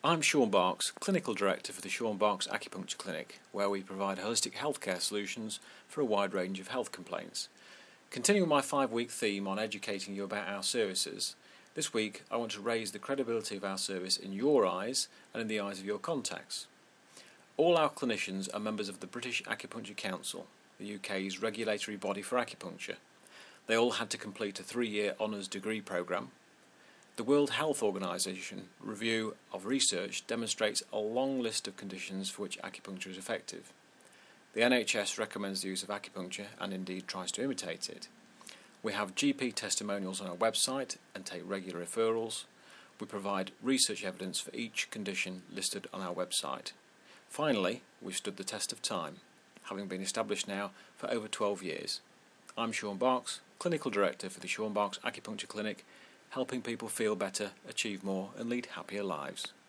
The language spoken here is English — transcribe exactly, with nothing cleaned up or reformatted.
I'm Sean Barks, Clinical Director for the Sean Barks Acupuncture Clinic, where we provide holistic healthcare solutions for a wide range of health complaints. Continuing my five-week theme on educating you about our services, this week I want to raise the credibility of our service in your eyes and in the eyes of your contacts. All our clinicians are members of the British Acupuncture Council, the U K's regulatory body for acupuncture. They all had to complete a three-year honours degree programme. The World Health Organization review of research demonstrates a long list of conditions for which acupuncture is effective. The N H S recommends the use of acupuncture and indeed tries to imitate it. We have G P testimonials on our website and take regular referrals. We provide research evidence for each condition listed on our website. Finally, we've stood the test of time, having been established now for over twelve years. I'm Sean Barks, Clinical Director for the Sean Barks Acupuncture Clinic, helping people feel better, achieve more and lead happier lives.